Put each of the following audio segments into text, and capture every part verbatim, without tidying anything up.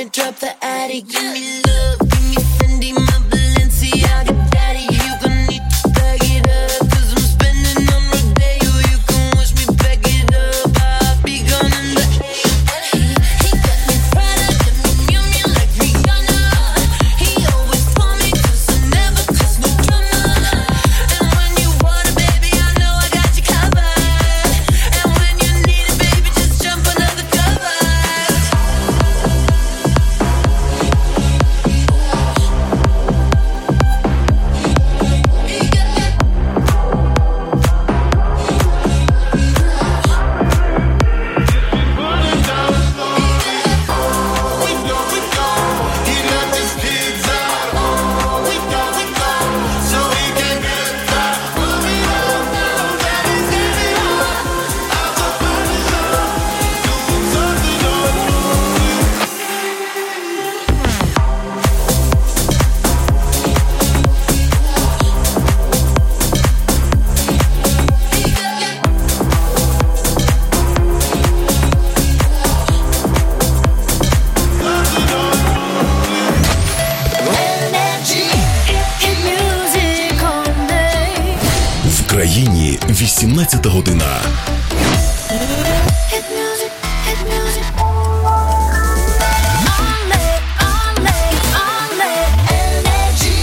wanna drop the attic. Give me love, give me Fendi, my Balenciaga daddy. You gon' need to bag it up, cause I'm spending on Rodeo. You can wish me back it up, I'll be gone in the He, he got me Prada, got me Miu Miu like Rihanna. He always for me, cause I never cause no drama. And when you want it, baby, I know I got you covered. And when you need it, baby, just jump under the covers. В країні вісімнадцята година. Hit music, hit music. Only, only, only energy.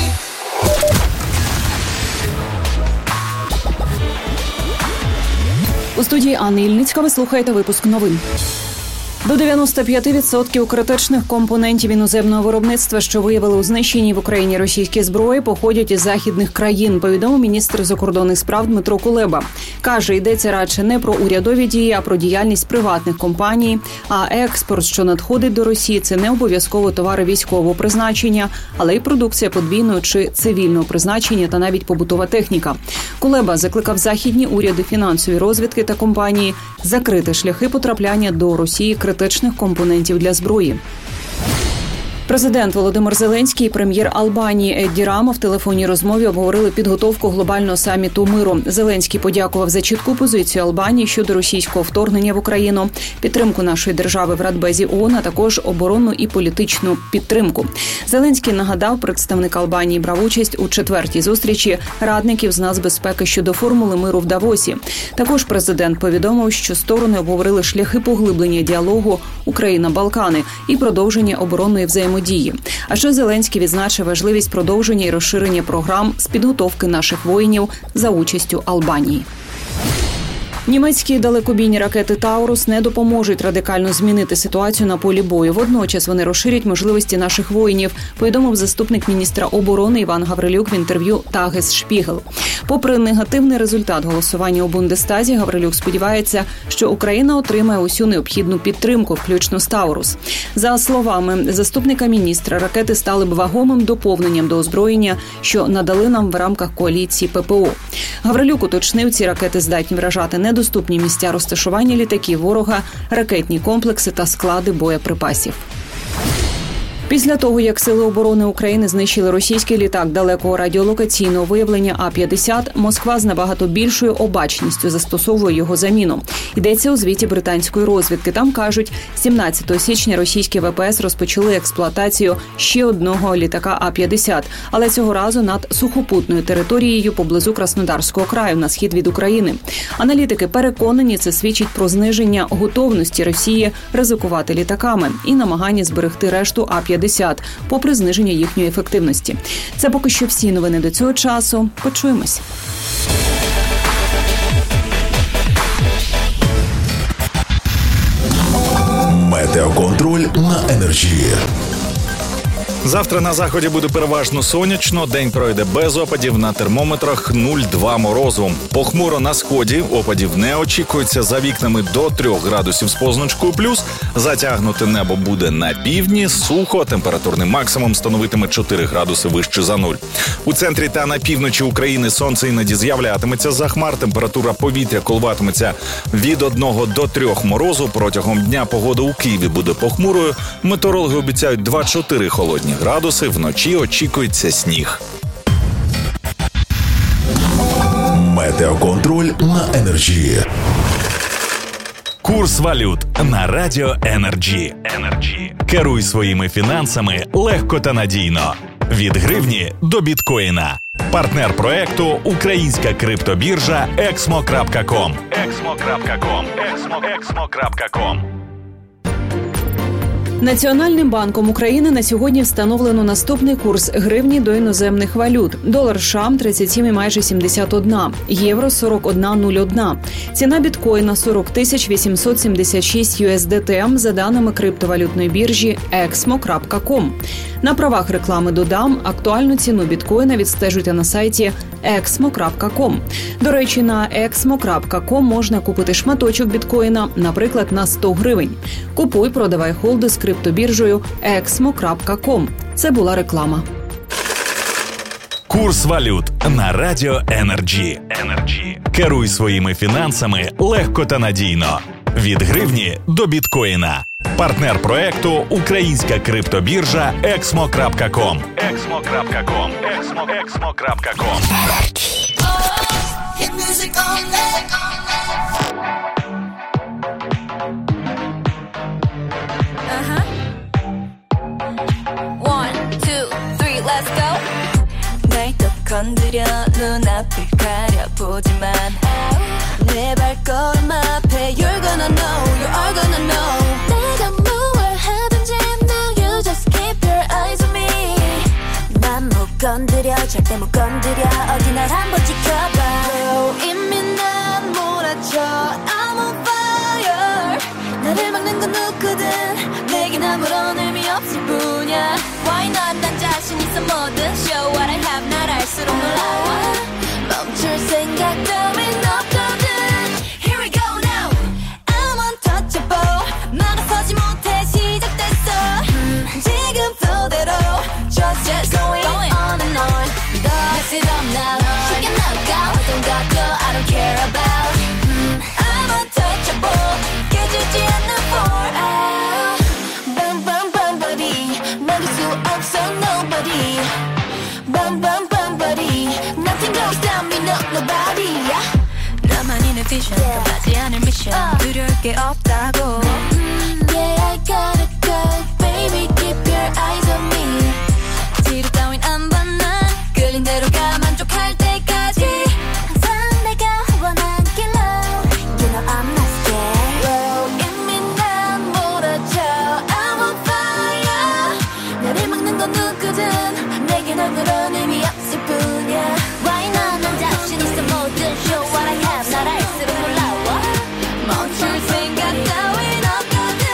У студії Анна Ільницька ви слухаєте випуск новин. До дев'яносто п'ять відсотків критичних компонентів іноземного виробництва, що виявили у знищеній в Україні російській зброї, походять із західних країн, повідомив міністр закордонних справ Дмитро Кулеба. Каже, йдеться радше не про урядові дії, а про діяльність приватних компаній. А експорт, що надходить до Росії, це не обов'язково товари військового призначення, але й продукція подвійного чи цивільного призначення та навіть побутова техніка. Кулеба закликав західні уряди, фінансові розвідки та компанії закрити шляхи потрапляння до Росії критичних компонентів для зброї. Президент Володимир Зеленський і прем'єр Албанії Едді Рама в телефонній розмові обговорили підготовку глобального саміту миру. Зеленський подякував за чітку позицію Албанії щодо російського вторгнення в Україну, підтримку нашої держави в Радбезі ООН, а також оборонну і політичну підтримку. Зеленський нагадав, представник Албанії брав участь у четвертій зустрічі радників з нацбезпеки щодо формули миру в Давосі. Також президент повідомив, що сторони обговорили шляхи поглиблення діалогу Україна-Балкани і продовження оборонної взаємодії. А ще Зеленський відзначив важливість продовження і розширення програм з підготовки наших воїнів за участю Албанії. Німецькі далекобійні ракети «Таурус» не допоможуть радикально змінити ситуацію на полі бою. Водночас вони розширять можливості наших воїнів, повідомив заступник міністра оборони Іван Гаврилюк в інтерв'ю «Тагес Шпігел». Попри негативний результат голосування у Бундестазі, Гаврилюк сподівається, що Україна отримає усю необхідну підтримку, включно з «Таурус». За словами заступника міністра, ракети стали б вагомим доповненням до озброєння, що надали нам в рамках коаліції ППО. Гаврилюк уточнив, ці ракети здатні вражати не доступні місця розташування літаків ворога, ракетні комплекси та склади боєприпасів. Після того, як Сили оборони України знищили російський літак далекого радіолокаційного виявлення А п'ятдесят, Москва з набагато більшою обачністю застосовує його заміну. Йдеться у звіті британської розвідки. Там кажуть, сімнадцятого січня російські ВПС розпочали експлуатацію ще одного літака А п'ятдесят, але цього разу над сухопутною територією поблизу Краснодарського краю на схід від України. Аналітики переконані, це свідчить про зниження готовності Росії ризикувати літаками і намагання зберегти решту А п'ятдесят, попри зниження їхньої ефективності. Це поки що всі новини до цього часу. Почуємось. Метеоконтроль на Енерджі. Завтра на заході буде переважно сонячно, день пройде без опадів, на термометрах нуль-два морозу. Похмуро на сході, опадів не очікується, за вікнами до трьох градусів з позначкою плюс. Затягнуте небо буде на півдні, сухо, температурний максимум становитиме чотири градуси вище за нуль. У центрі та на півночі України сонце іноді з'являтиметься за хмар, температура повітря коливатиметься від одного до трьох морозу. Протягом дня погода у Києві буде похмурою, метеорологи обіцяють два-чотири холодні градуси, вночі очікується сніг. Метеоконтроль на Енерджі. Курс валют на радіо Енерджі. Енерджі. Керуй своїми фінансами легко та надійно. Від гривні до біткоїна. Партнер проекту – українська криптобіржа ексмо крапка ком. ексмо крапка ком. ексмо крапка ком. Національним банком України на сьогодні встановлено наступний курс гривні до іноземних валют. Долар США – тридцять сім і майже сімдесят один, євро – сорок один нуль один. Ціна біткоїна – сорок тисяч вісімсот сімдесят шість ю ес ді ті за даними криптовалютної біржі ексмо крапка ком. На правах реклами додам, актуальну ціну біткоїна відстежуйте на сайті ексмо крапка ком. До речі, на ексмо крапка ком можна купити шматочок біткоїна, наприклад, на сто гривень. Купуй, продавай холди з криптобіржею ексмо крапка ком. Це була реклама. Курс валют на Радіо Енерджі. Енерджі. Керуй своїми фінансами легко та надійно. Від гривні до біткоїна. Партнер проекту – українська криптобіржа ексмо крапка ком. ексмо крапка ком. ексмо крапка ком. 건드려 눈앞을 가려보지만 내 발걸음 앞에 You're gonna know, you are gonna know 내가 뭘 하든지 now you just keep your eyes on me 난 못 건드려 절대 못 건드려 어디 날 한번 지켜봐 oh, 이미 난 몰아쳐 I'm on fire 나를 막는 건 누구든 내겐 아무런 의미 없을 뿐이야 Why not 난 자신 있어 뭐든 Show what I have 날 알수록 놀라워 멈출 생각 따윈 없거든 Here we go now I'm untouchable 막아서지 못해 시작됐어 음, 지금 flow대로 Just just going on and on Mess it up now 쉽게 나가 어떤 것도 I don't care about 음, I'm untouchable 깨지지 않는 for ah, bam bam bam body 막을 수 없어 nobody bam bam bam body nothing gonna stop me no nobody yeah. 나만이 내 vision yeah. 끝나지 않을 mission uh. 두려울 게 없다고 mm, yeah I gotta go baby keep your eyes on me 뒤로 따윈 안 봐 난 끌린 대로 가 만족할 때까지 항상 내가 원한 길로 You know I'm not scared well, 이미 난 몰아쳐 I'm on fire 나를 막는 건 누구든 내겐 아무런 의미 없을 뿐이야 Why not 난 자신 있어 모든 show what I have 날 알수록 놀라워 멈출 생각 따윈 없거든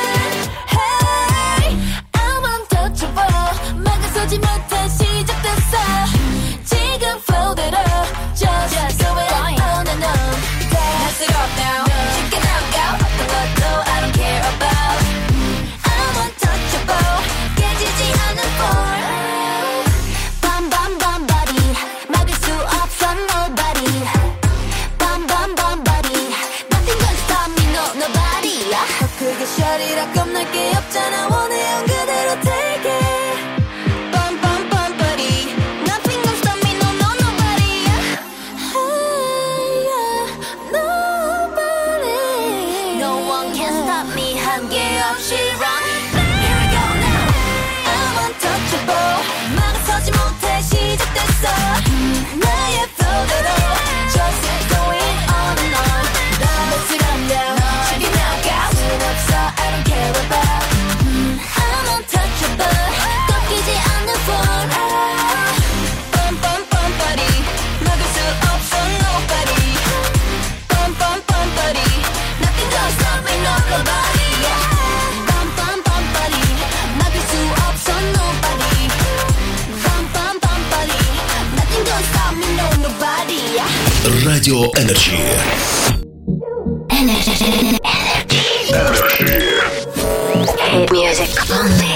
Hey I'm untouchable 막아서지 못해 시작됐어 지금 flow대로 Just, just going on and on Mess it up now 쉽게 나가 어떤 것도 I don't care about I'm untouchable 깨지지 않는 for Bam bam bam body 막을 수 없어 nobody Bam bam bam body Nothing gonna stop me no nobody 더 크게 셔리라 겁날 게 없잖아 원해요 그대로 take it Bam bam bam body Nothing gonna stop me no no nobody Hey yeah nobody No one can stop me 한계 없이 run Here we go now I'm untouchable 막아서지 못해 시작됐어 나의 flow대로 Just going on and on Mess it up now 쉽게 나가 순 없어 I don't care about I'm untouchable 꺾이지 않는 for Bum bum bum body 막을 수 없어 nobody Bum bum bum body Nothing gonna stop me no nobody Bum bum bum body 막을 수 없어 nobody Bum bum bum body Nothing gonna stop me no nobody Радіо Енерджі. Hit music only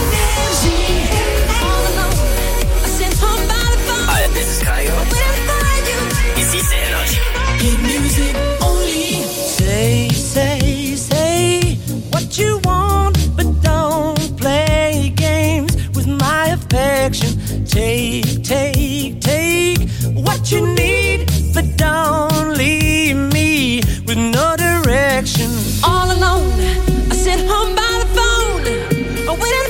Hi, this is Kyle. It's East Energy. Hit music only. Say, say, say what you want, but don't play games with my affection. Take, take, take what you need, but don't leave me with no direction. All alone, I sit home by the phone, waiting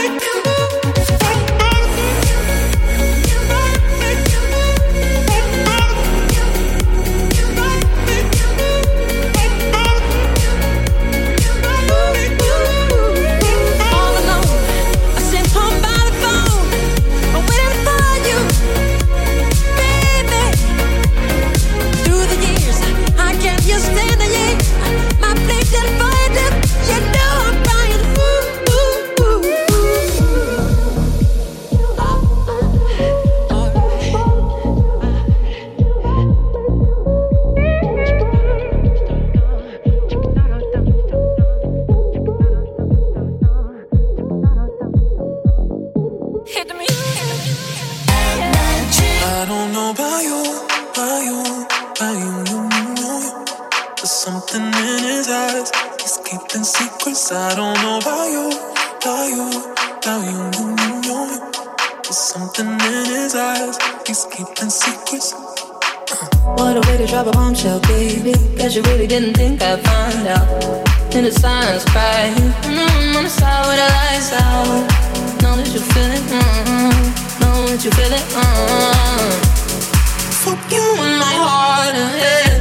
You really didn't think I'd find out. In the silence, cry. Mm-hmm, on the side with the lights out. Know that you feel it. Mm-hmm. Know that you feel it. Mm-hmm. Fuck you in my heart and head.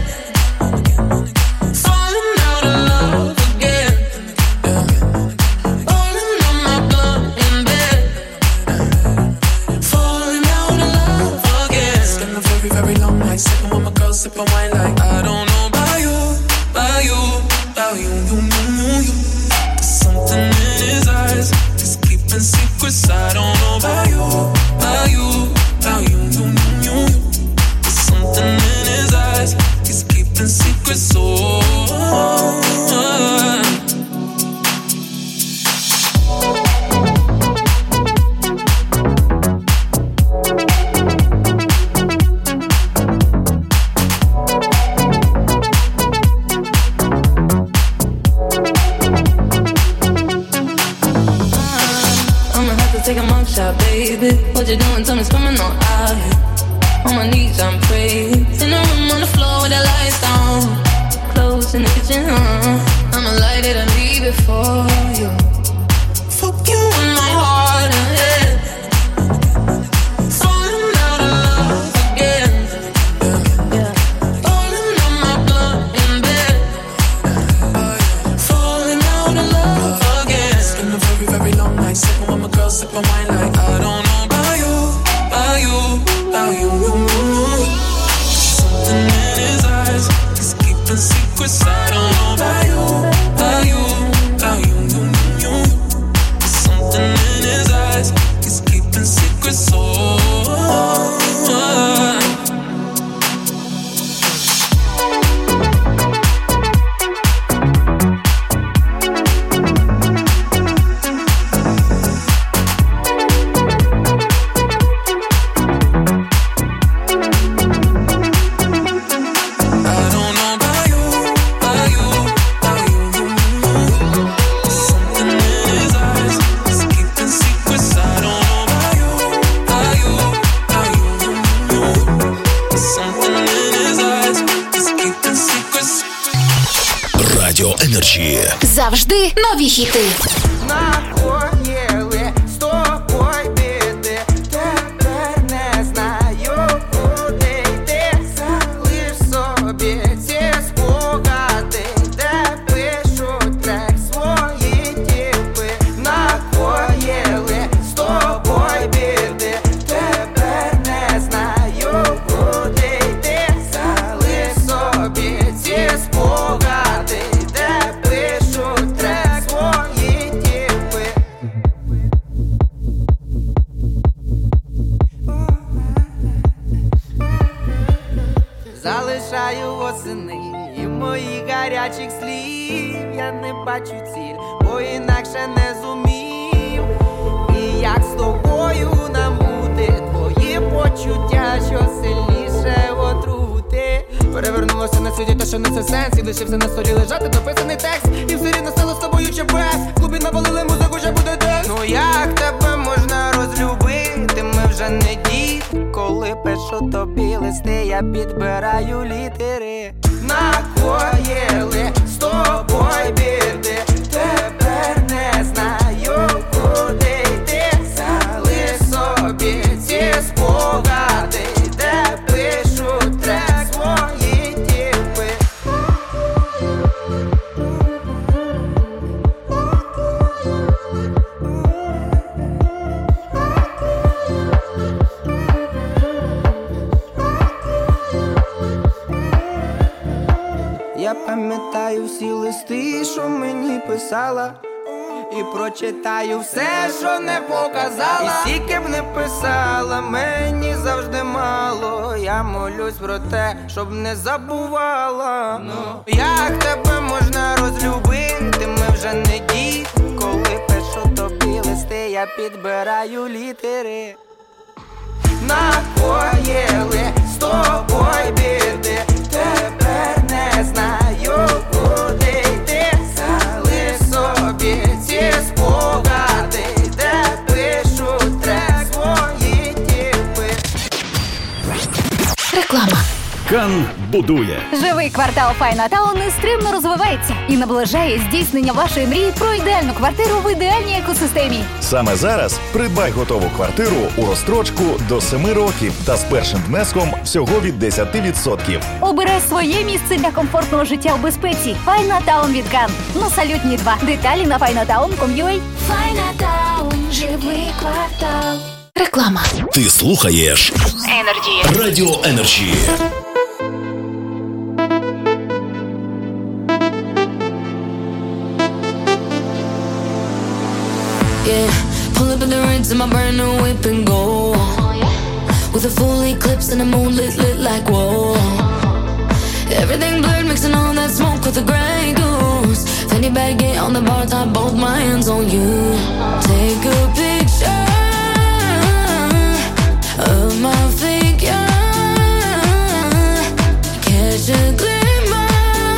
Falling out of love again. Falling on my blood in bed. Falling out of love again. Spend a very, very long night sipping with my girl, sipping wine like I don't know. You, you, you, you, you. There's something in his eyes, he's keeping secrets. I don't know about you, about you, about you, you, you, you. There's something in his eyes, he's keeping secrets. So. Oh, oh. Baby, what you doing? Tell me, it's coming on out here. On my knees, I'm praying. In the room on the floor with the lights down. Clothes in the kitchen, uh. I'ma light it and leave it for you. Fuck you in my heart and head. Falling out of love again. Yeah. Falling on my blood in bed. Falling out of love again. It's been a very, very long night. Sipping with my girl, sipping wine like I don't know about you, about you, about you, you, you. Something in his eyes, he's keeping secrets. I don't know about you, about you, about you, you, you, you. Something in his eyes, he's keeping secrets. Oh, oh, oh. Завжди нові хіти. Накоїли з тобою біди, тепер не знаю, куди йти. Залиш собі ці спогади, де пишуть трек свої тіпи. Накоїли з тобою біди, тепер не знаю, куди йти. Залиш собі ці спогади, де пишуть трек свої тіпи. Залишаю восени і моїх гарячих слів. Я не бачу ціль, бо інакше не зумів. І як з тобою нам бути, твої почуття, що сильніше отрути. Перевернулося на світі те, що несе сенс, і лишився на столі лежати дописаний текст. І все рівно стало з тобою чи без. В клубі навалили музику, вже буде десь. Ну як тебе можна розлюбити, ми вже не діти. Коли пишу тобі листи, я підбираю літери. Накоїли з тобою біди, тепер не знаю, куди написала, і прочитаю все, що не показала. І скільки б не писала, мені завжди мало. Я молюсь про те, щоб не забувала. Ну, як тебе можна розлюбити, ми вже не діти. Коли пишу тобі листи, я підбираю літери. Накоїли з тобою біди, тепер не знаю, куди йти. Зали собі ці спогади, де пишу трек свої тіпи. Реклама. Кан будує. Живий квартал Файнатаун нестримно розвивається і наближає здійснення вашої мрії про ідеальну квартиру в ідеальній екосистемі. Саме зараз придбай готову квартиру у розстрочку до семи років та з першим внеском всього від десять відсотків. Обирай своє місце для комфортного життя у безпеці. Файнатаун від Кан. На Салютній два. Деталі на файнатаун крапка ком ю а. Файнатаун. Живий квартал. Реклама. Ти слухаєш Energy. Радіо Енерджі. Yeah, pull up in the rinse in my brand new whip and go. With a full eclipse and the moon lit, lit like whoa. Everything blurred, mixing all that smoke with the Grey Goose. Fanny bag, get on the bar top, both my hands on you. Take a picture of my figure. Catch a glimmer.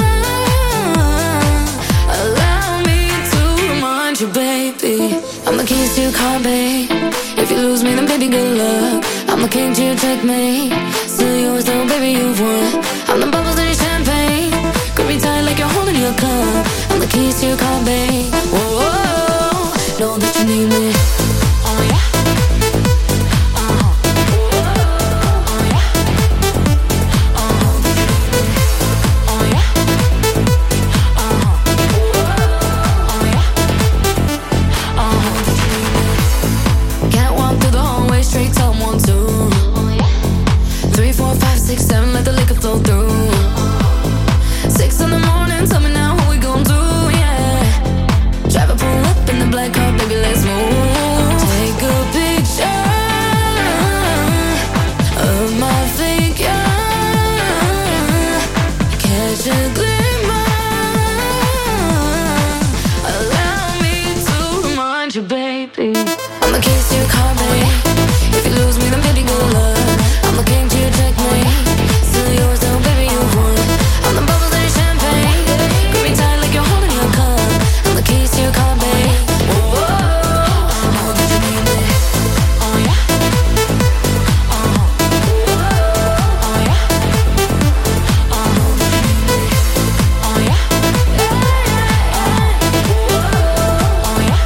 Allow me to remind you, baby. I'm the keys to your car, babe. If you lose me, then baby, good luck. I'm the king to your checkmate. Still yours, though, baby, you've won. I'm the bubbles in your champagne. Grip me tight like you're holding your cup. I'm the keys to your car, babe. Whoa, whoa, whoa. Know that you need me. Oh, yeah. Uh-huh. Oh, yeah. Uh-huh. Oh, yeah. Uh-huh. Oh, yeah. Uh-huh. Can't walk through the hallway straight to one, two. Three, four, five, six, seven, let the liquor flow through. Six in the morning, tell me now what we gon' do, yeah. Drive a pull up in the black car, baby, let's move. Take a picture of my figure. Catch a glimmer. Allow me to remind you, baby. I'm the keys to your car, babe. If you lose me, then baby, good luck. I'm the king to your checkmate. Still yours, though, baby, you won. I'm the bubbles in your champagne. Grip me tight like you're holding your cup. I'm the keys to your car, babe. Whoa, whoa, whoa. Know that you need me. Oh, yeah. Uh-huh. Oh, yeah. Uh-huh. Oh, yeah. Oh, yeah.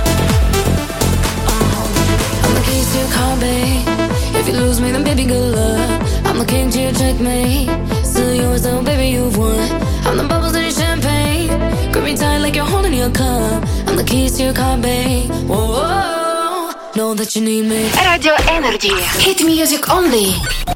Uh-huh. I'm the keys to your car, babe. If you lose me, then baby, good luck. I'm the king to your checkmate. Still yours, though, baby, you've won. I'm the bubbles in your champagne. Grip me tight like you're holding your cup. I'm the keys to your car, babe. Whoa, whoa. Know that you need me. Радіо Energy. Hit music only.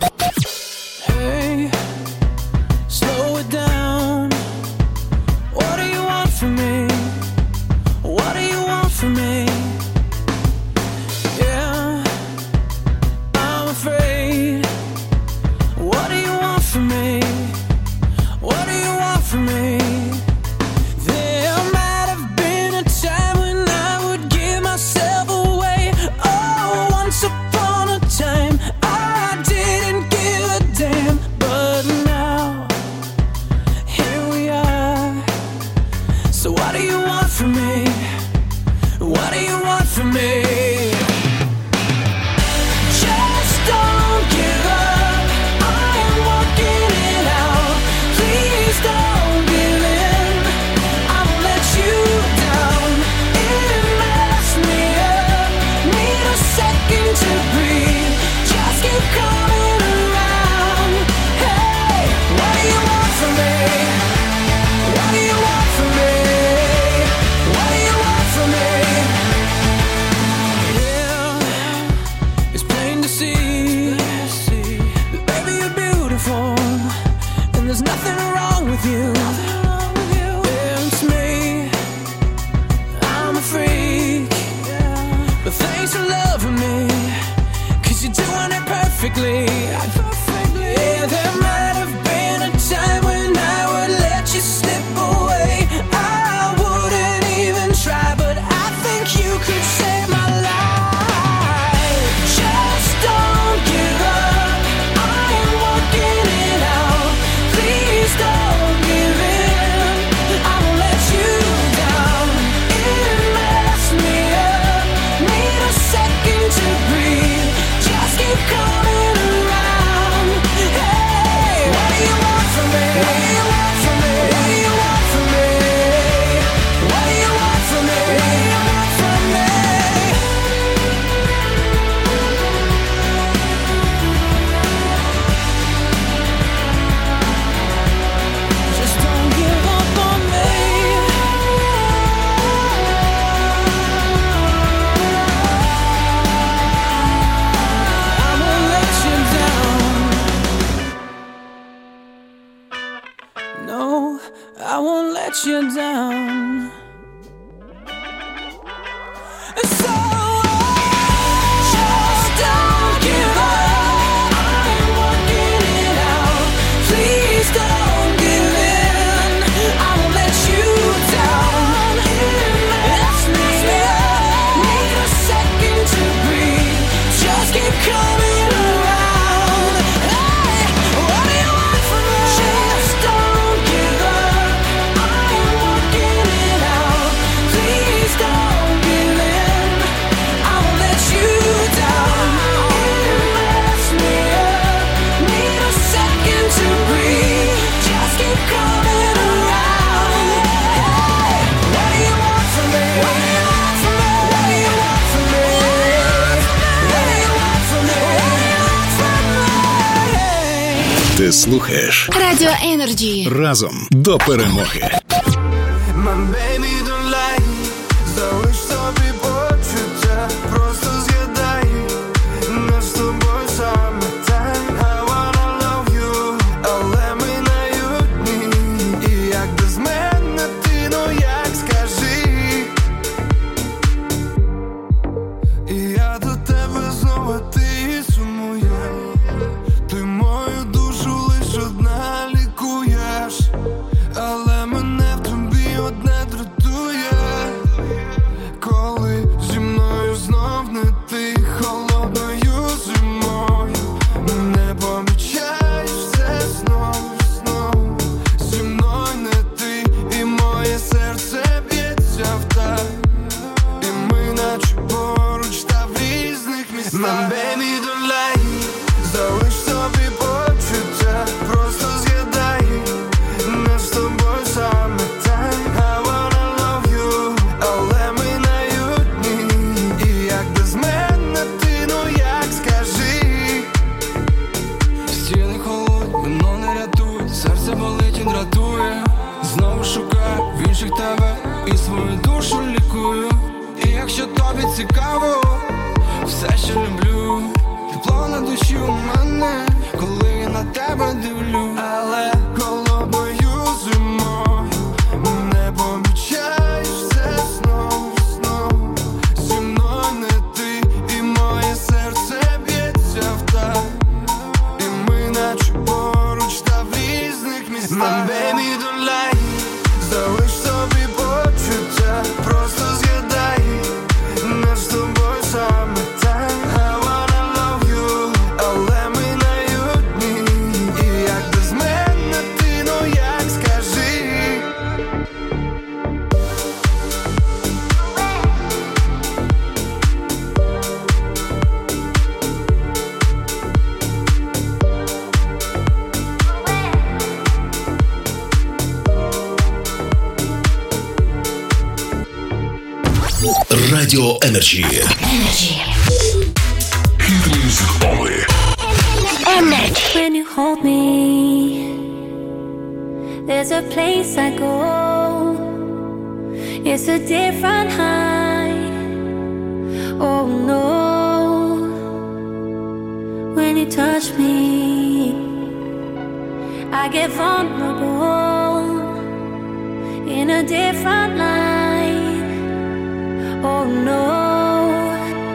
Hey, slow it down. What do you want from me? What do you want from me? Yeah, I'm afraid. What do you want from me? What do you want from me? There might have been a time when I would give myself away. Oh, once upon a time I didn't Thanks for loving me, 'cause you're doing it perfectly. Perfectly. Yeah, there might have been a time when I would let you slip away. I wouldn't even try, but I think you could save my life. Just don't give up, I am working it out. Please don't give in, I won't let you down. It messed me up, need a second to breathe. Just keep coming around. Hey, what do you want from me? What do you want from me? What do you want from me? What do you want from me? What do you want from me? Just don't give up on me. I won't let you down. No, I won't let you down. So just don't give up, I'm working it out. Please don't give in, I won't let you down. It messed me up, need a second to breathe. Just keep coming around. Hey, what do you want from me? Just don't give up, I am working it out. Please don't give in, I won't let you down. It messed me up, need a second to breathe. Just keep coming around. Hey, what do you want from me? What do you want from me? What do you want from me? What do you want from me? What do you want from me? Ти слухаєш Радіо Енерджі. разом до перемоги. My baby don't lie, залиш собі почуття, просто згадай, нас з тобою саме так. I wanna love you, але ми на одні. І як без мене ти, ну як скажи. І я до тебе знову, ти сумуєш. Ти мою душу лиш одна лікуєш. Але мене в тобі одне дратує, коли зі мною знов не ти, холодною зимою. Не помічаєш це знов, знов. Зі мною не ти, і моє серце б'ється в так. І ми наче поруч, та в різних містах. My baby don't lie, залиш собі почуття, просто згадай, нас з тобою саме так. I wanna love you, але ми на одні. І як без мене ти, ну як скажи. Стіни холодні, вино не рятують, серце болить і дратує. Знову шукаю в інших тебе і свою душу лікую. І якщо тобі цікаво, все, що люблю, тепло на душі у мене, коли я на тебе дивлю. Але холодною зимою не помічаєш це знов, знов. Зі мною не ти, і моє серце б'ється в так. І ми наче поруч, та в різних містах. My baby don't lie, залиш собі почуття, просто згадай, нас з тобою саме так. I wanna love you, але ми на одні. І як без мене ти, ну як скажи. Радіо Енерджі. When you hold me, there's a place I go. It's a different high. Oh no, when you touch me, I get vulnerable in a different light. Oh no,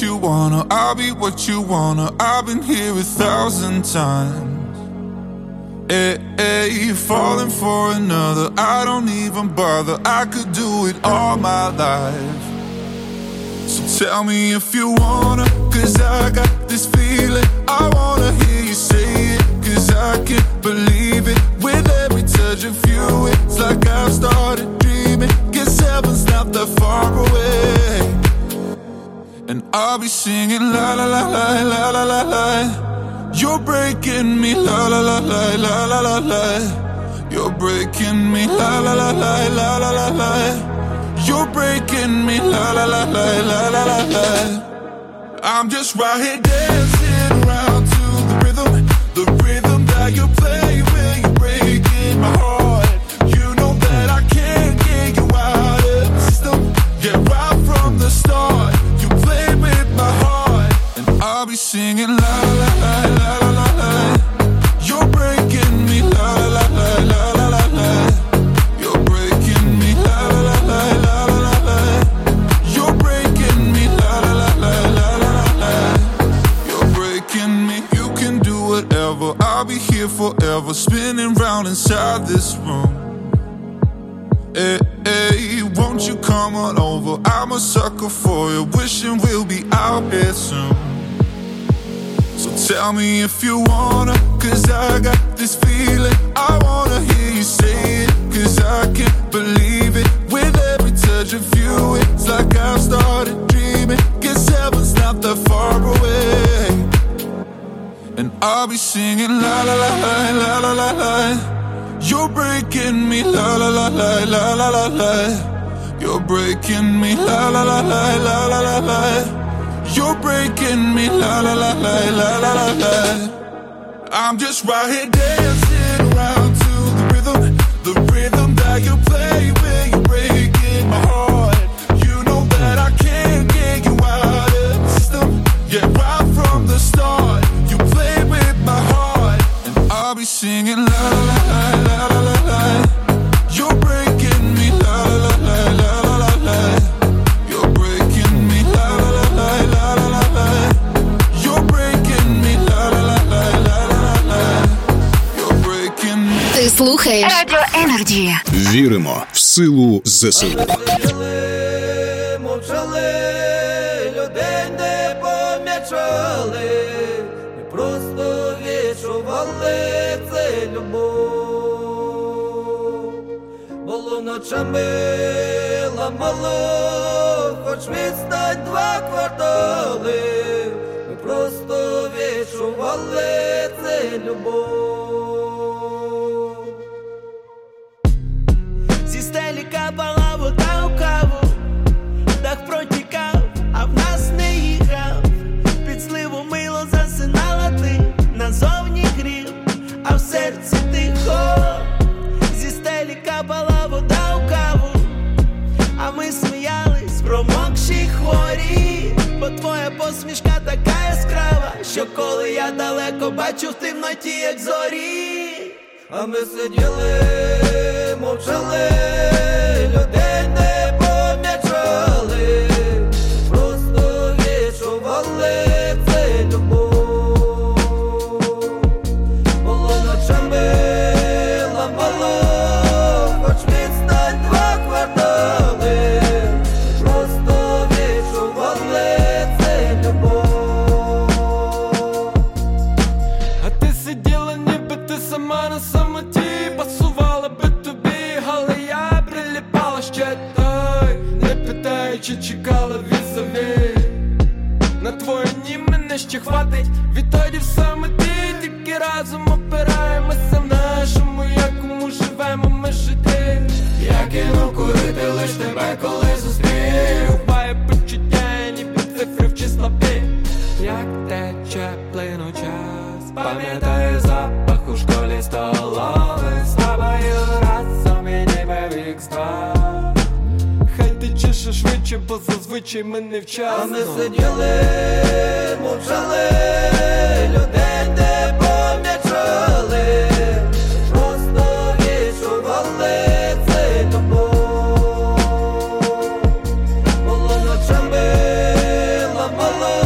you wanna, I'll be what you wanna. I've been here a thousand times. Hey, hey, falling for another, I don't even bother. I could do it all my life. So tell me if you wanna, cause I got this feeling. I wanna hear you say it, cause I can't believe it. With every touch of you, it's like I've started dreaming. Guess heaven's not that far away. And I'll be singing la la la la la la la la. You're breaking me la la la la la la la la. You're breaking me la la la la la la la la. You're breaking me la la la la la la la la. I'm just right here dancing around to the rhythm, the rhythm that you play when you're breaking my heart. You know that I can't get you out of the system. Yeah, right from the start, you played with my heart, and I'll be singing la la la la la la la. You're breaking me la la la la la la la. You're breaking me la la la la la la la. You're breaking me la la la la la la la. You're breaking me. You can do whatever, I'll be here forever, spinning round inside this room. Hey, hey, won't you come on over? I'm a sucker for you, wishing we'll be out here soon. So tell me if you wanna, cause I got this feeling. I wanna hear you say it, cause I can't believe it. With every touch of you, it's like I've started dreaming. Guess heaven's not that far away. And I'll be singing la la la la la la la la. You're breaking me la la la la la la la la. You're breaking me la la la la la la la la. You're breaking me la la la la la la la la. I'm just right here dancing around to the rhythm, the rhythm that you play when you're breaking my heart. You know that I can't get you out of the system. Yeah, right from the start, you played with my heart, and I'll be singing la la la la la la la. You're breaking me la la la la la la la. You're breaking me la la la la la la la la. You're breaking me la la la la la la la. You're breaking me. Ти слухаєш Радіо Енерджі. Віримо в силу ЗСУ. Мовчали, людей не помічали, ми просто відчували це любов. Було ночами ламало, хоч відстань два квартали, ми просто відчували це любов. Зі стелі капала вода у каву, дах протікав, а в нас не їхав. Під сливу мило засинала ти, назовні грів, а в серці тихо. Зі стелі капала вода у каву, а ми сміялись, промокші хворі. Бо твоя посмішка така яскрава, що коли я далеко бачу в темноті, як зорі. А ми сиділи, мовчали, людей не помічали, просто відчували це любов. Було ночами ламало, хоч відстань два квартали, просто відчували це любов. А ти сиділа, ніби ти сама на самоті, пасувала би тобі, але я приліпала ще той, не питаючи, чекала візові. На твоє ні мене ще хватить, відтоді все мети, тільки разом опираємося в нашому, якому живемо ми жити. Я кинув курити лиш тебе, коли зустрів, буває почуття, ніби цифри в числопі. Як тече плину час, пам'ятаю запах у школі столових, з тобою разом і ніби вікства. Хай тече ще швидше, бо зазвичай ми невчасно. А ми сиділи, мовчали, людей не помічали, просто відчували це любов. Було ночами ламало,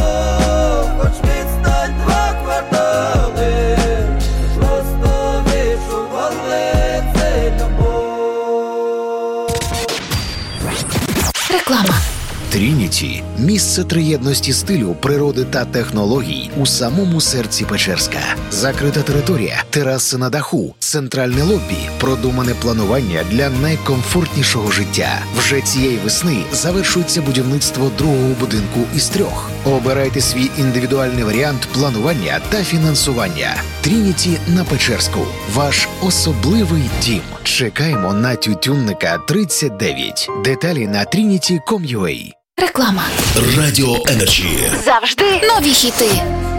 Трініті – місце триєдності стилю, природи та технологій у самому серці Печерська. Закрита територія, тераси на даху, центральне лобі, продумане планування для найкомфортнішого життя. Вже цієї весни завершується будівництво другого будинку із трьох. Обирайте свій індивідуальний варіант планування та фінансування. Трініті на Печерську. Ваш особливий дім. Чекаємо на Тютюнника тридцять дев'ять. Деталі на трініті крапка ком крапка ю а. Реклама. Радіо Енерджі. Завжди нові хіти.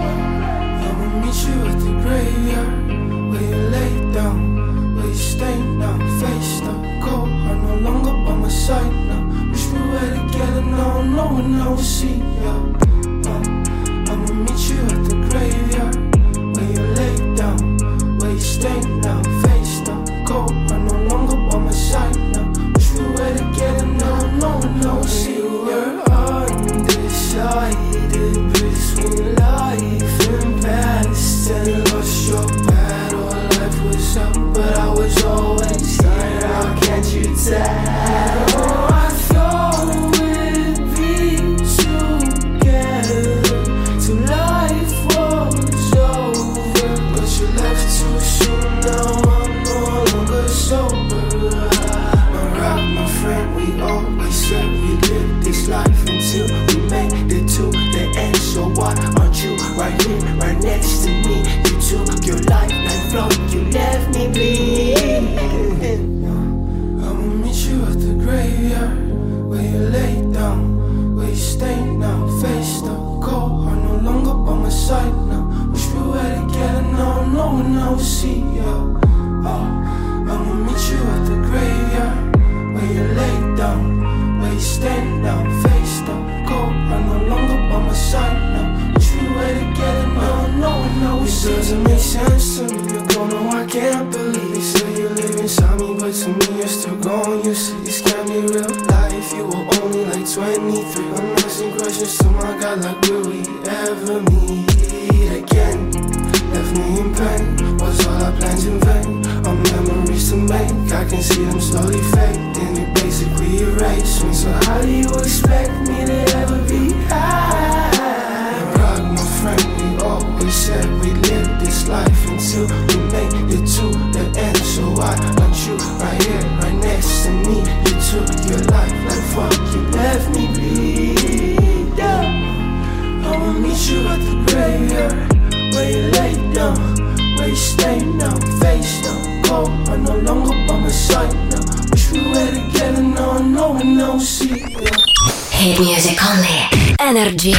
Hit music only. Energy.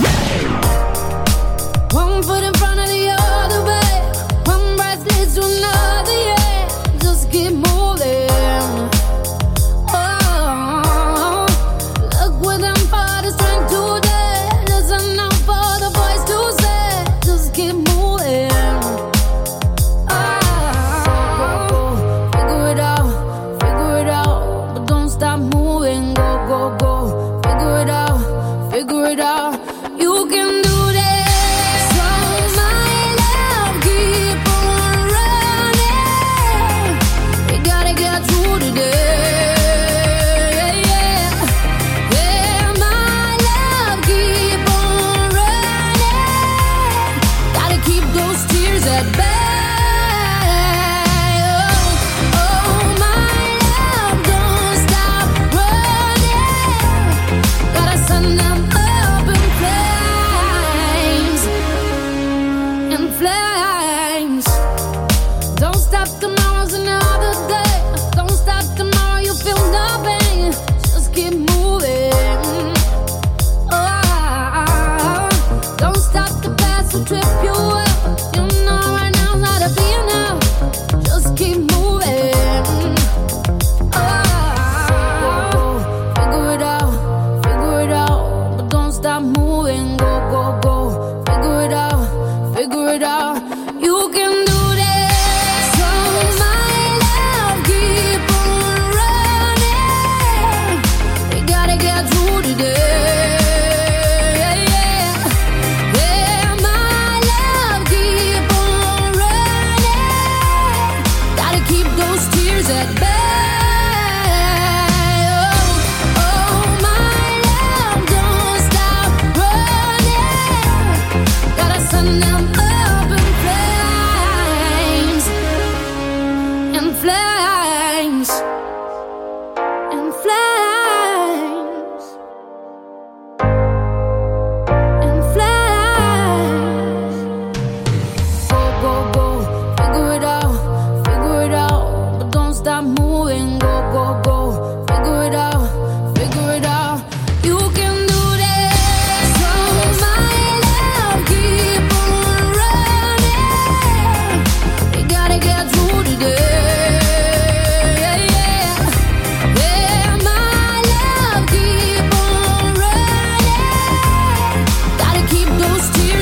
One foot in front of the other way. One breath leads to another, yeah. Just keep moving. Oh, look what I'm for the strength today. Listen out for the voice to say. Just keep moving. Oh, figure it out, figure it out. But don't stop moving. Go, go, go. Figure it out, figure it out. You can do this. So my love, keep on running. We gotta get through today. Yeah, yeah, my love, keep on running. Gotta keep those tears at bay. Oh, oh, my love, don't stop running. Gotta send them up in flames, in flames. Don't stop, tomorrow's another day. Don't stop, tomorrow you feel nothing. Just keep moving. Oh, don't stop, the past will trip you up. You know right now's not a be now. Just keep moving. Oh, figure it out, figure it out, but don't stop moving. Go, go, go, figure it out, figure it out. You can do this. So my love, keep on running. We gotta get through today. Yeah, yeah, my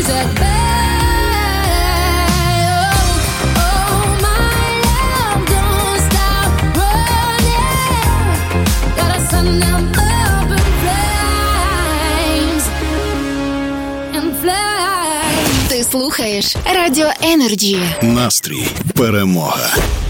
said, babe, oh, oh, my love, don't stop running. Gotta send them up in flames, in flames. Ти слухаєш Радіо Енерджі. Настрій перемога.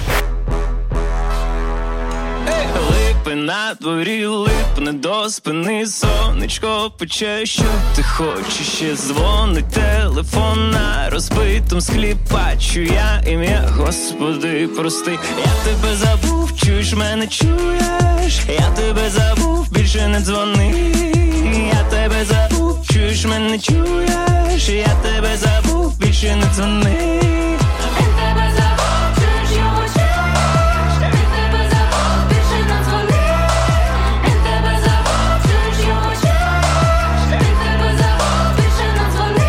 Липи на дворі, липне до спини, сонечко пече, що ти хочеш, ще дзвонить телефон на розбитому склі, бачу я ім'я, Господи, прости. Я тебе забув, чуєш мене, чуєш? Я тебе забув, більше не дзвони. Я тебе забув, чуєш мене, чуєш? Я тебе забув, більше не дзвони. Він тебе забув, чуєш його, чуєш? Він тебе забув, більше не дзвони. Він тебе забув, чуєш його, чуєш? Він тебе забув, більше не дзвони.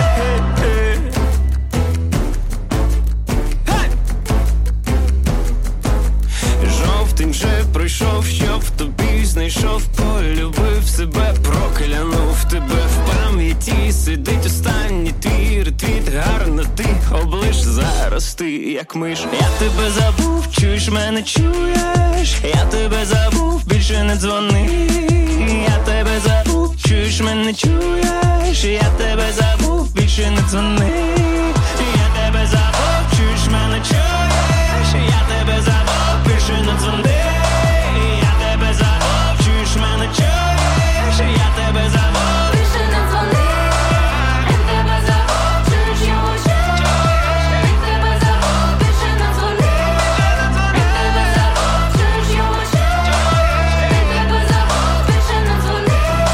Жовтень вже пройшов, щоб тобі знайшов, полюбив себе, проклянув тебе. В пам'яті сидить останній твій ретвіт, гарно ти облиш зараз, ти як миш. Я тебе забув, чуєш мене, чуєш? Я тебе забув, більше не дзвони. Я тебе забув, чуєш мене, чуєш? Я тебе забув, більше не дзвони. Я тебе забув, чуєш мене, чуєш? Я тебе забув, більше не дзвони. Я тебе забув, чуєш мене, чуєш? Я тебе забув, Більше не дзвони. Він тебе забув, чуєш його, чуєш? Він тебе забув, більше не дзвони. Він тебе забув, чуєш його, чуєш? Він тебе забув, більше не дзвони.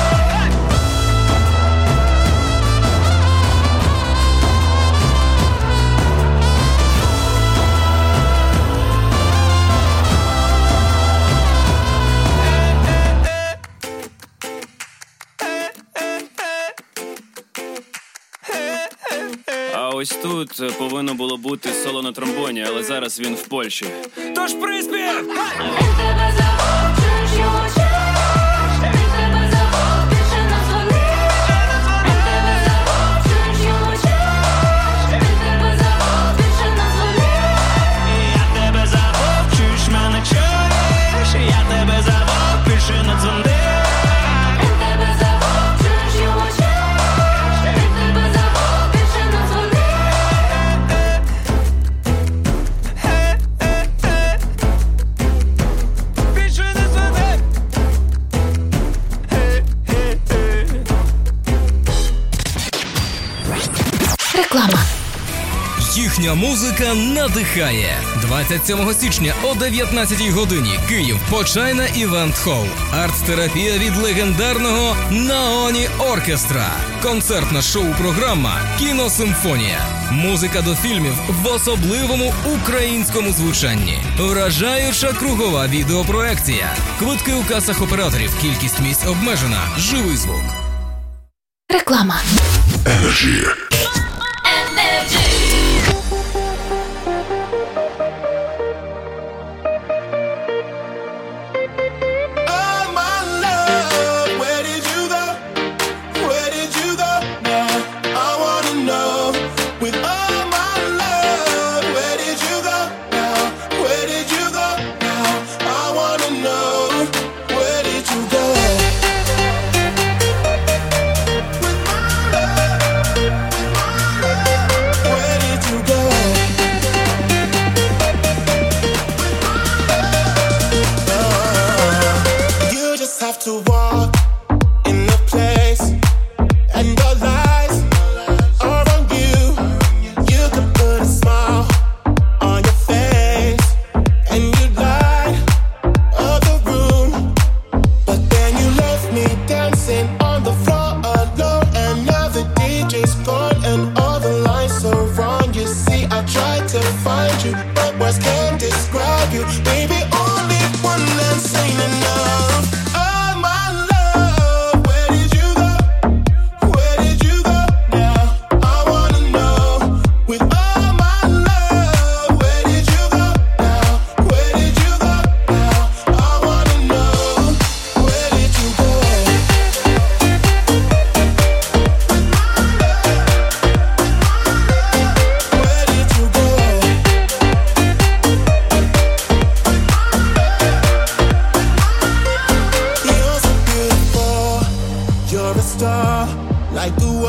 А ось тут е, повинно було бути соло на тромбоні, але зараз він в Польщі. Тож приспів! Він тебе забув, чуєш його, чуєш? Він тебе забув, більше не дзвони. Він тебе забув, чуєш його, чуєш? Він тебе забув, більше не дзвони. Я тебе забув, чуєш мене, чуєш? Я тебе забув, більше не дзвони. Він тебе забув, чуєш його, чуєш? Він тебе забув, більше не дзвони. Більше не дзвони. Реклама. Їхня музика надихає. двадцять сьомого січня о дев'ятнадцятій годині Київ, Почайна Івент Холл. Арт-терапія від легендарного Наоні Оркестра. Концертна шоу-програма «Кіносимфонія». Музика до фільмів в особливому українському звучанні. Вражаюча кругова відеопроекція. Квитки у касах операторів. Кількість місць обмежена. Живий звук. Реклама. Енерджі. To walk in the place, and your lights are on you. You could put a smile on your face, and you light up the room. But then you left me dancing on the floor alone, and now the D J's gone, and all the lights are wrong. You see, I tried to find you, but words can't describe you. Baby, only one lens ain't enough.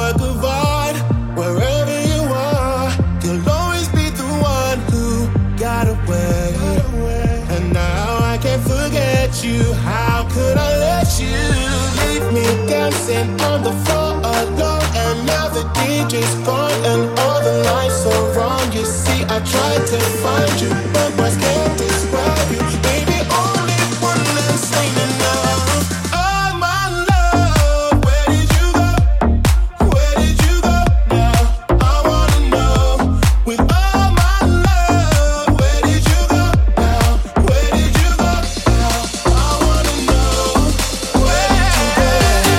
work of art. Wherever you are, you'll always be the one who got away. And now I can't forget you. How could I let you leave me dancing on the floor alone? And now the D J's gone and all the lights are wrong. You see, I tried to find you, but words can't describe you. Baby, only one less ain't enough. Oh my love, where did you go? Where did you go now? I wanna know. With all my love, where did you go now? Where did you go now? I wanna know. Where did you go?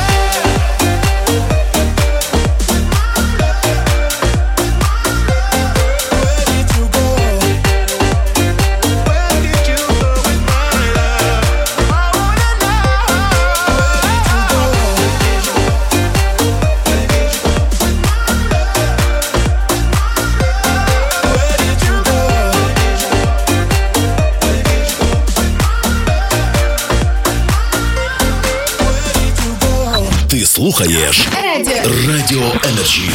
Ти слухаєш Радіо Energy.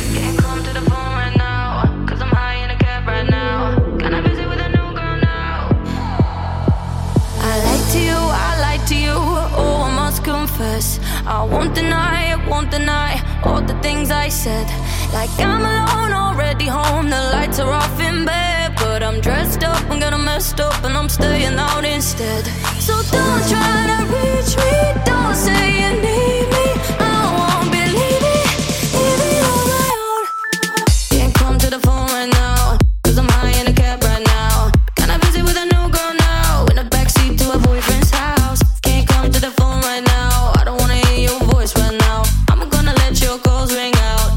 I lied to you, I lied to you, oh I must confess. I won't deny, I won't deny all the things I said. Like I'm alone, already home, the lights are off in bed. But I'm dressed up, I'm gonna messed up, and I'm staying out instead. So don't try to reach me, don't say you need me. I won't believe it, leave it on my own. Can't come to the phone right now, cause I'm high in a cab right now. Kinda busy with a new girl now, in the backseat to her boyfriend's house. Can't come to the phone right now, I don't wanna hear your voice right now. I'm gonna let your calls ring out.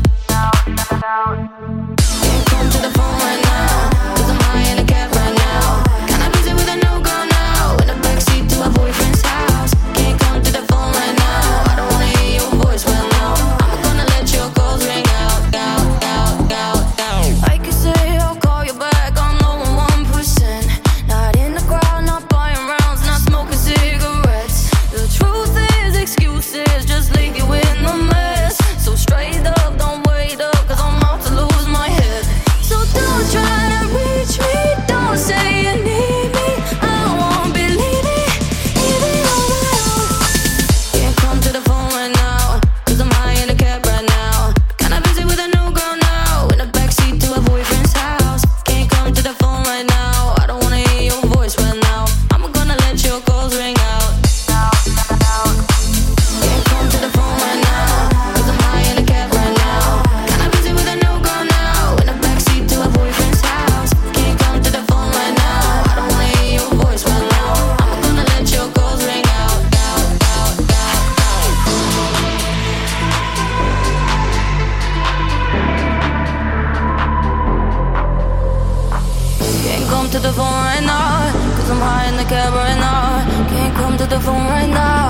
Can't come to the phone right now, cause I'm high in a cab right now. Kinda busy with a new girl now, in the backseat to her boyfriend's house. Can't come to the phone right now, I don't wanna hear your voice right now. I'm gonna let your calls ring out, out, out, out, out. I could say I'll call you back, I'm low on one percent. Not in the crowd, not buying rounds, not smoking cigarettes. The truth is excuses just leave you in the mess. So straight up, don't wait up, cause I'm about to lose my head. So don't try to reach me, don't say you need me. I won't believe it, leave it on my own. Can't come to the phone right now, cause I'm high in a cab right now. Kinda busy with a new girl now, in the backseat to her boyfriend's house. Can't come to the phone right now, I don't wanna hear your voice right now. I'm gonna let your calls ring out. Can't come to the phone right now, cause I'm high in a cab right now. Kinda busy with a new girl now, in the backseat to her boyfriend's house. Can't come to the phone right now, I don't wanna hear your voice right now. I'm gonna let your calls ring out, out, out, out, out. Can't come to the phone right now, cause I'm high in the cab right now. Can't come to the phone right now.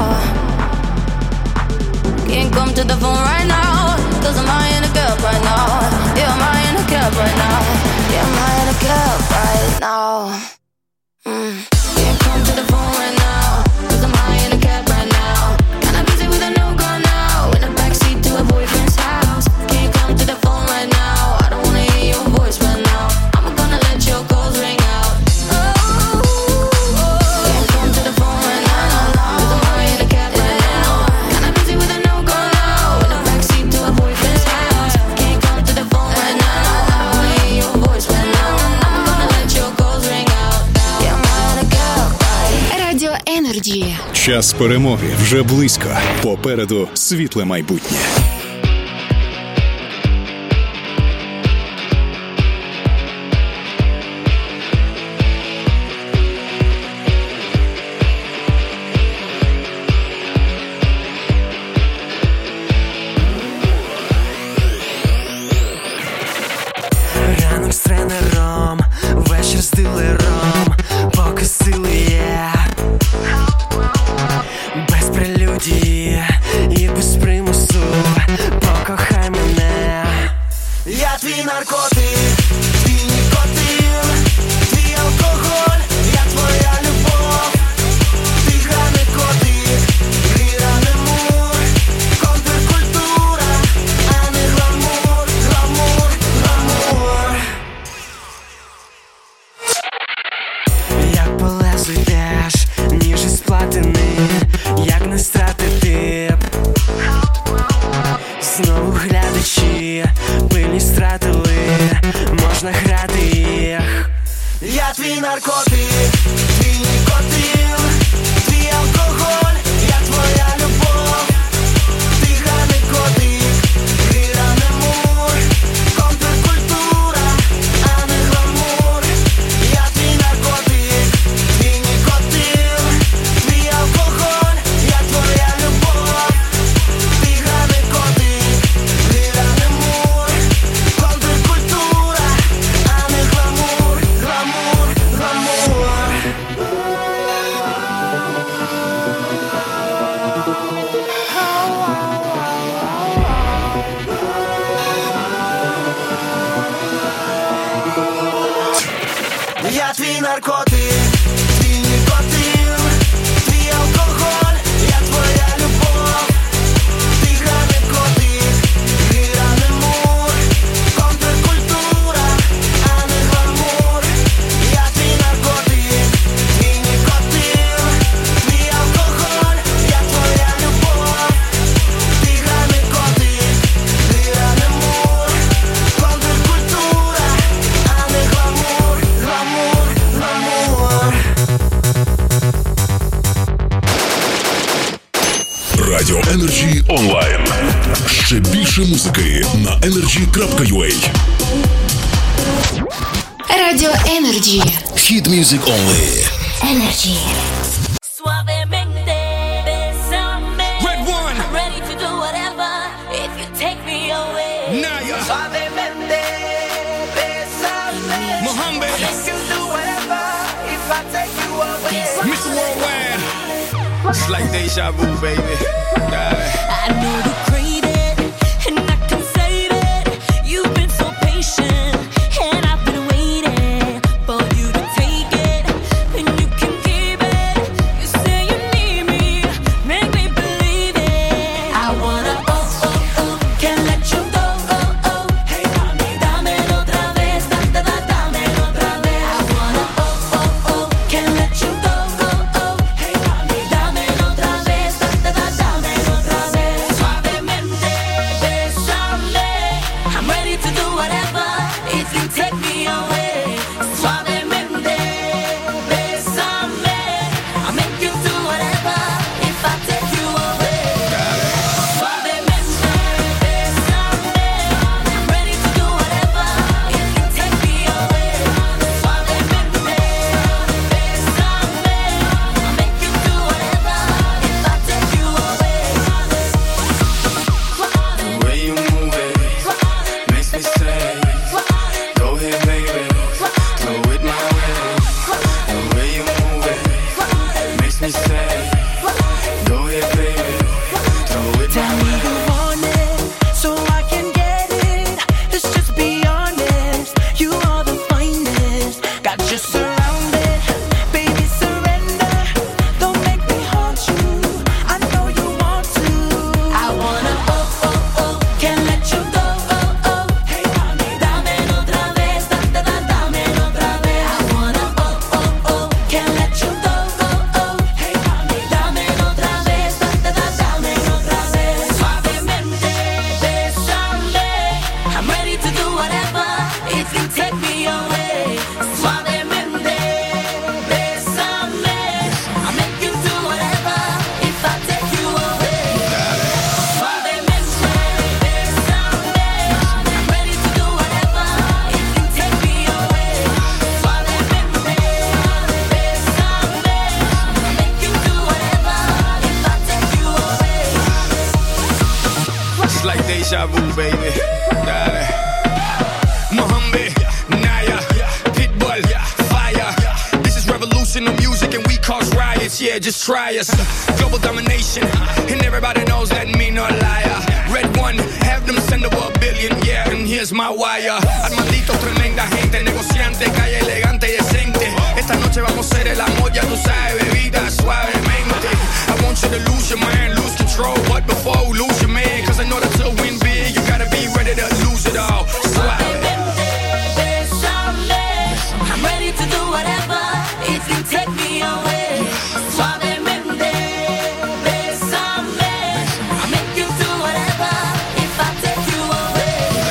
Can't come to the phone right now, cause I'm high in a cab right now. Yeah, I'm high in a cab right now. Yeah, I'm high in a cab right now. Mm. Can't come to the phone right now, cause I'm high in a cab right now. Kinda busy with a new girl now, in the backseat to her boyfriend's house. Can't come to the phone right now, I don't wanna hear your voice right now. I'm gonna let your calls ring out. Oh, can't come to the phone right now, cause I'm high in a cab right now. Kinda busy with a new girl now, in the backseat to her boyfriend's house. Can't come to the phone right now, I don't wanna hear your voice right now. I'm gonna let your calls ring out. Yeah, I'm high in a cab right. Радіо Енерджі. Час перемоги вже близько. Попереду світле майбутнє. Ранок з тренером, вечір з дилером, поки сили є. Без прелюдії і без примусу, покохай мене. Я твій наркотик, твій нікотин, твій алкоголь, я твоя любов. Ти гра не котик, гріра не мур, контркультура, а не ти, пильні стратили, можна грати їх. Я твій наркотик, твій нікотин, твій алкоголь, я твоя любов. Ти граний котик, гріра не мур, контркультура, а не гламур. Я твій наркотик, твій нікотин, твій алкоголь, я твоя любов. Ти граний котик, гріра не мур, контркультура, а не гламур, гламур, гламур. Я твій наркотик, твій нікотин, твій алкоголь, я твоя любов. Ти граний котик, гріра не мур, контркультура, а не гламур. Я твій наркотик, твій нікотин, твій алкоголь, я твоя любов. Ти граний котик, гріра не мур, контркультура, а не гламур, гламур, гламур. Радіо Energy онлайн. Ще більше музики на енерджі крапка ю а. Радіо Energy. Hit music only. Energy. Suavemente, bésame. Red one. I'm ready to do whatever if you take me away. Naya. Suavemente, bésame. Mohammed. You can do whatever if I take you away. Mister Worldwide. It's like deja vu, baby. Darling. I know you crave it, and I can save it. You've been so patient, and I've been waiting for you to take it, and you can keep it. You say you need me, make me believe it. I wanna oh oh oh, can't let you go oh oh. Hey, dame, dámelo otra vez, da da da, dámelo otra vez. I wanna oh oh oh, can't let you go oh oh. Hey, dame, dámelo otra vez, da da da, dámelo otra vez. Suavemente, bésame. I'm ready to do whatever if you take me away. Suavemente, bésame. I'll make you do whatever if I take you away. Suavemente, bésame. I'm ready to do whatever if you take me away. Suavemente, bésame. I'll make you do whatever if I take you away. The way you move it makes me say, go ahead, baby, go with my way. The way you move it makes me say, go ahead, baby, go with my Tell me way. you want it, so I can get it. Let's just be honest, you are the finest. Got you surrounded, baby surrender. Don't make me haunt you, I know you want to. I wanna oh oh oh, can't let you go oh oh. Hey, dame, dámelo otra vez, da da da, dámelo otra vez. I wanna oh oh oh, can't let you go oh oh. Hey, dame, dámelo otra vez, da da da, dámelo otra vez. Suavemente, bésame. I'm ready to do whatever if you take me away. Suavemente, bésame. I'll make you do whatever if I take you away. Suavemente, bésame. I'm ready to do whatever if you take me away. Suavemente, bésame. I'll make you do whatever if I take you away. It's like deja vu, baby. Darling. Mohammed, Naya, Pitbull, Fire. This is revolution of music and we cause riots. Yeah, just try us. Global domination, and everybody knows that me no liar. Red one, have them send over a billion, yeah, and here's my wire. Armandito, tremenda gente, negociante, calle elegante y decente. Esta noche vamos a hacer el amor, ya tú sabes, bebida suavemente. I want you to lose your mind, lose control, but before you lose your man, cause I know that to win big, you gotta be ready to lose it all. Suavemente, bésame. I'm ready to do whatever if you take me away. Suavemente, bésame. I'll make you do whatever if I take you away.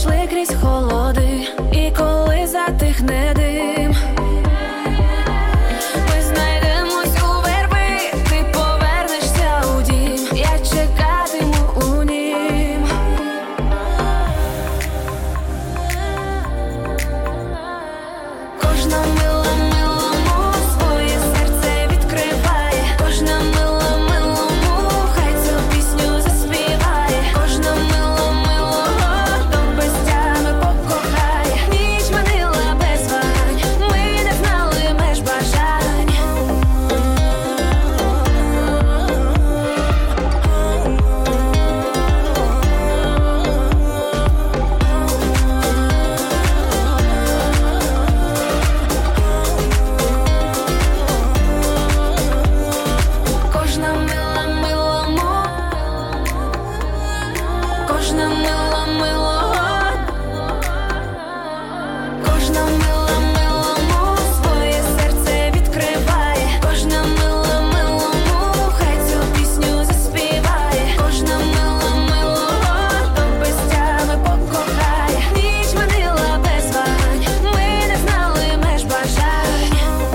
пройшли крізь холоди, і коли затихне дим, ми знайдемось у верби, ти повернешся у дім, я чекатиму у нім. Кожна мила милому своє серце відкриває, кожна мила милому хай цю пісню заспіває, кожна мила милого до безтями покохає. Ніч минила без вагань, ми не знали меж бажань. Кожна мила милому, кожна мила милого, кожна мила милому своє серце відкриває, кожна мила милому хай цю пісню заспіває, кожна мила милого до безтями покохає. Ніч минила без вагань, ми не знали меж бажань.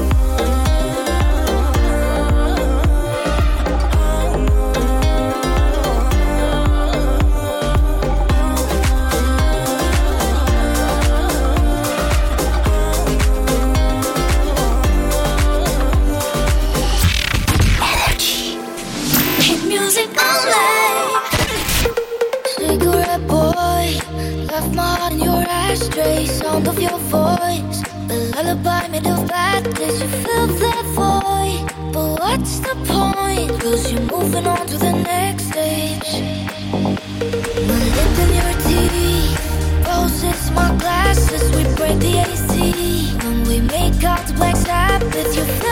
Hit music online. Cigarette boy, left my heart in your ashtray. Sound of your voice, the lullaby made of bad days. You fill that void, but what's the point? Cause you're moving on to the next stage. My lip in your teeth, roses, my glasses. We break the A C when we make out to Black Sabbath. You feel